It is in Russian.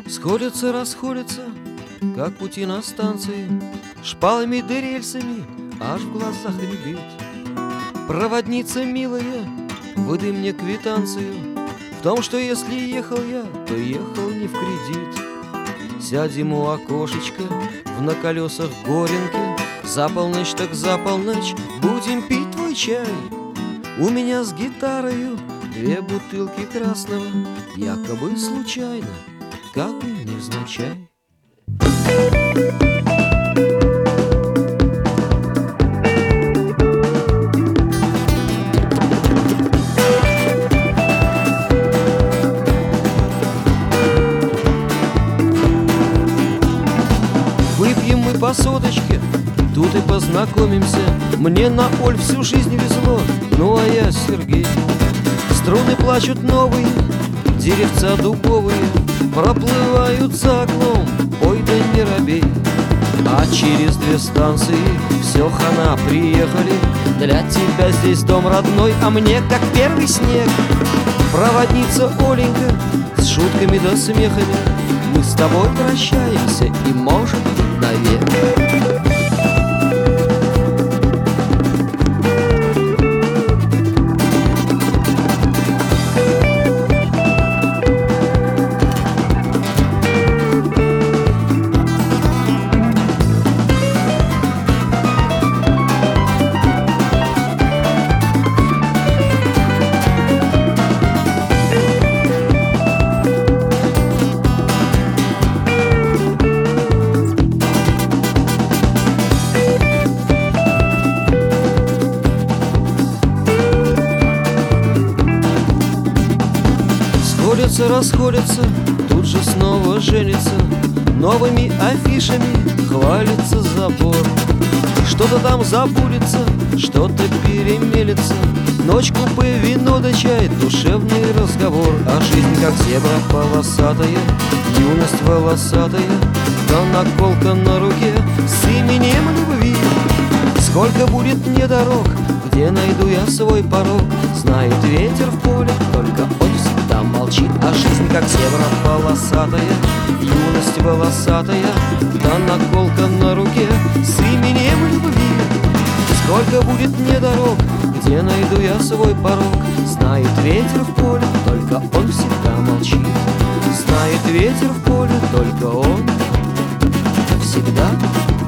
Сходятся, расходятся, как пути на станции, шпалами да рельсами аж в глазах рябит. Проводница милая, выдай мне квитанцию в том, что если ехал я, то ехал не в кредит. Сядем у окошечка в на колесах горенке, за полночь так за полночь будем пить твой чай. У меня с гитарою 2 бутылки красного, якобы случайно, как бы невзначай. Выпьем мы по соточке, тут и познакомимся. Мне на Оль всю жизнь везло, ну а я Сергей. Струны плачут новые, деревца дубовые проплывают за окном, ой да не робей. А через 2 станции все, хана, приехали. Для тебя здесь дом родной, а мне как первый снег. Проводница Оленька с шутками да смехами, мы с тобой прощаемся и, может быть, навек. Сходятся, расходятся, тут же снова женятся, новыми афишами хвалится забор. Что-то там забудется, что-то перемелется, ночь, купе, вино да чай, душевный разговор. А жизнь как зебра полосатая, юность волосатая, да наколка на руке с именем любви. Сколько будет мне дорог, где найду я свой порог, знает ветер в поле, только он всегда молчит. А жизнь как зебра полосатая, юность волосатая, да наколка на руке с именем любви. Сколько будет мне дорог, где найду я свой порог, знает ветер в поле, только он всегда молчит. Знает ветер в поле, только он всегда